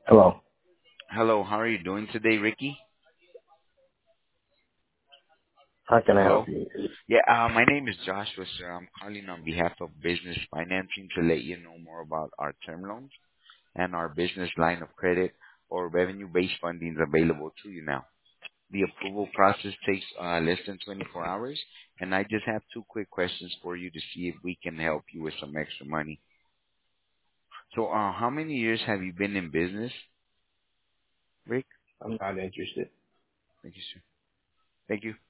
Hello. Hello, how are you doing today, Ricky? How can I help Hello? you? Yeah, my name is Joshua, sir. I'm calling on behalf of business financing to let you know more about our term loans and our business line of credit or revenue-based funding is available to you now. The approval process takes less than 24 hours, and I just have two quick questions for you to see if we can help you with some extra money. So, how many years have you been in business, Rick? I'm not interested. Thank you, sir. Thank you.